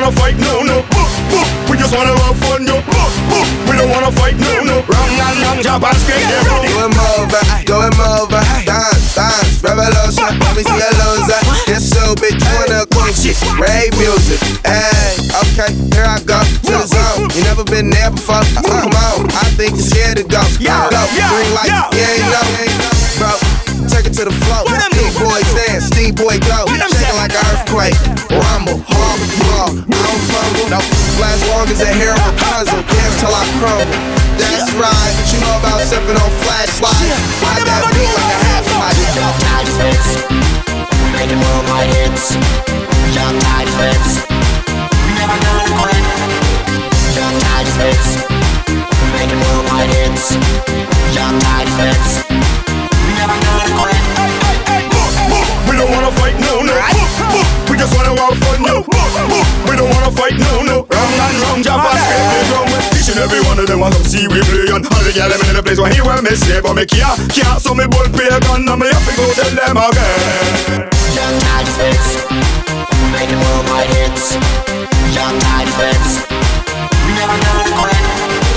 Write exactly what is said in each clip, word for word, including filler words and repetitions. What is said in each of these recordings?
wanna fight, no, no. We just wanna have fun, no. We don't wanna fight, no, no. Wrong and wrong, jump and scream, yeah. Do him over, do him over. Dance, dance, revolution. Let me see a loser. This so bitch, you wanna coach it. Rave music, hey, okay, here I go to the zone. You never been there before. Uh, come on, I think you're scared to go. Yeah, go, yeah, green light, yeah, yeah, you know, yeah, you know. So, take it to the floor. What them Steve do? boy dance, Steve boy go. What them Shake say? it like an earthquake. Rumble, hard, ball. I don't fumble. No, last long as a hair Rapunzel. Dance till I crumble. That's right, but you know about sipping on flashlights. Ride that beat like a half pipe. Young tight fits, making worldwide hits. Young tight fits, we never gonna quit. Young tight fits, making worldwide hits. Young tight fits, we never gonna quit. We don't wanna fight, no, no. We just wanna have fun, no. We don't wanna fight, no, no. Wrong and wrong, jump and scream, they drum. Each and every one of them want to see we play. And all the girls them in the place where he will miss it. But me can't, can't, so me both play a gun. And me have to go tell them again. Young tight fits, making worldwide hits. Young tight fits, we never gonna quit.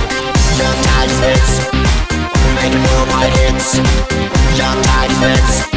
Young tight fits, making worldwide hits. Young tight fits.